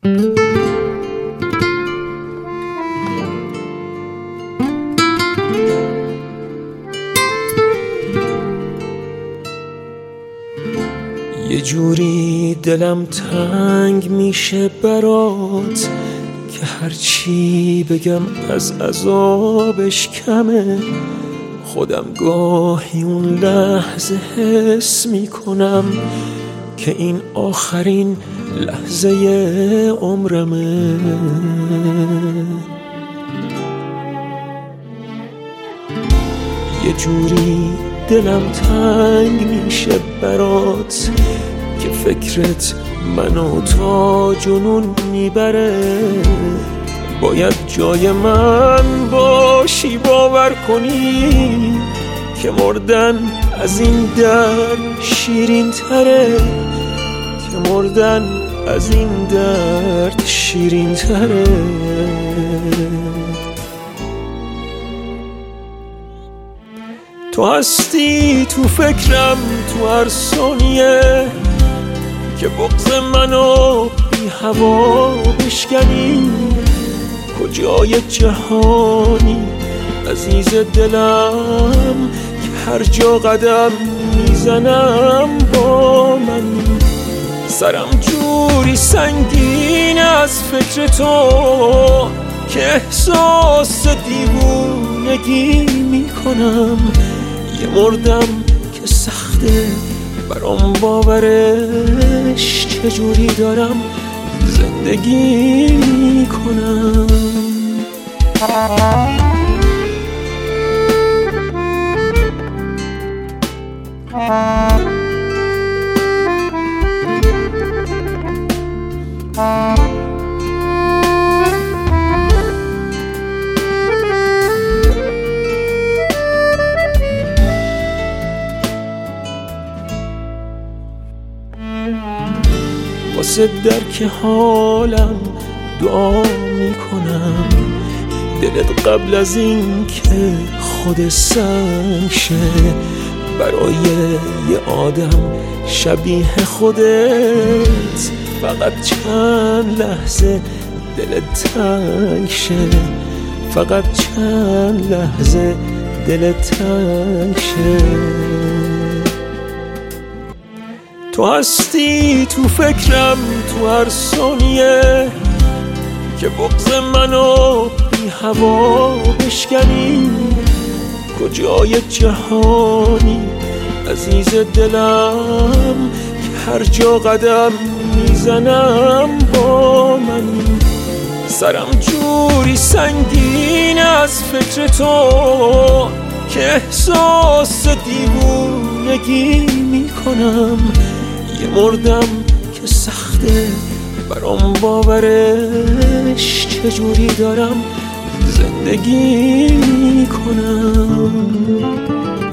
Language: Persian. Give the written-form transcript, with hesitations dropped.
یه جوری دلم تنگ میشه برات که هرچی بگم از عذابش کمه. خودم گاهی اون لحظه حس میکنم که این آخرین لحظه عمرمه. یه جوری دلم تنگ میشه برات که فکرت منو تا جنون میبره. باید جای من باشی باور کنی که مردن از این درد شیرین تره، که مردن از این درد شیرین تره. تو هستی تو فکرم تو هر ثانیه که بغض منو بی هوا بشکنی. کجای جهانی عزیز دلم که هر جا قدم میزنم با منی. سرم جوری سنگین از فکر تو که احساس دیوونگی میکنم. یه مردم که سخته برام باورش، چجوری دارم زندگی میکنم. واسه درک حالم دعا میکنم، دلت قبل از این که خود سنگ شه برای یه آدم شبیه خودت. فقط چند لحظه دلت تنگ شه، فقط چند لحظه دلت تنگ شه. تو هستی تو فکرم تو هر ثانیه که بغض منو بی هوا بشکنی. کجای جهانی عزیز دلم که هر جا قدم میزنم با منی. سرم جوری سنگین از فکر تو که احساس دیوونگی میکنم. یه مردم که سخته برام باورش، چجوری دارم زندگی میکنم.